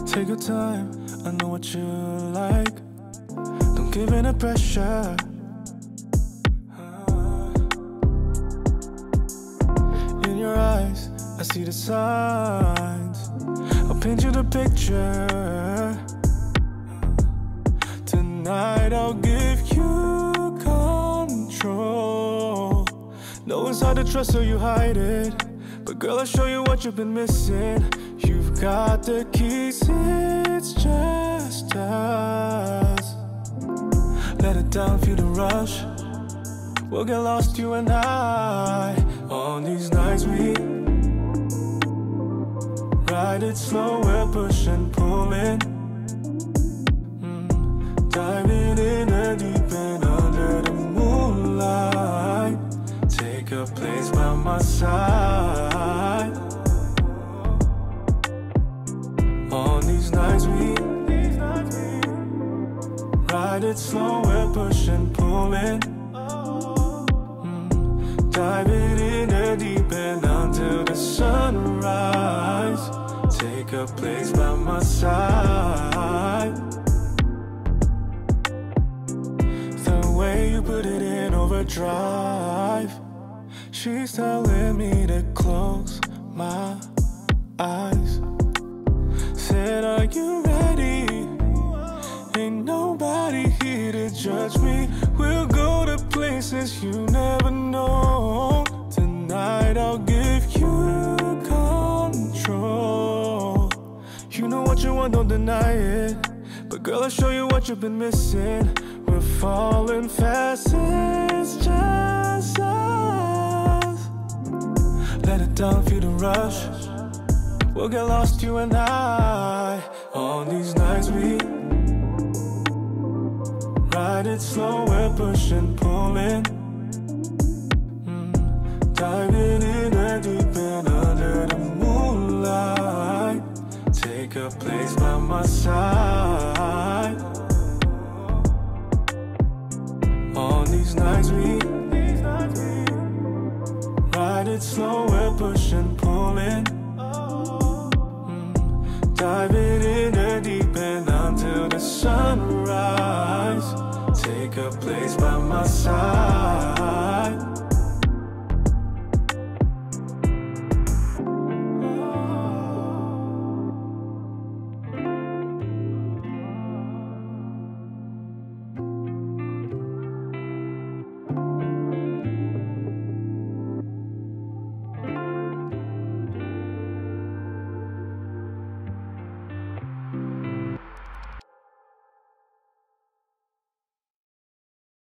Take your time, I know what you like. Don't give in to pressure. In your eyes, I see the signs. I'll paint you the picture. Tonight I'll give you control. Know it's hard to trust, so you hide it. But girl, I'll show you what you've been missing. You've got the keys, it's just us. Let it down, feel the rush. We'll get lost, you and I. On these nights we ride it slow, we're pushing, pulling, diving in the deep end under the moonlight. Take a place by my side. On these nights we ride it slow, we're pushing, pulling, diving in the deep end until the sunrise. Take a place by my side. The way you put it in overdrive, she's telling me to close my eyes. Said, are you ready? Ain't nobody here to judge me. We'll go to places you never know. Tonight I'll give you control. You know what you want, don't deny it. But girl, I'll show you what you've been missing. We're falling fast, it's just us. Let it down, feel the rush. We'll get lost, you and I. On these nights we ride it slow, we're pushing, pulling, diving in the deep end under the moonlight. Take a place by my side. On these nights we ride it slow, we're pushing, pulling, diving in the deep end until the sunrise. Take a place by my side.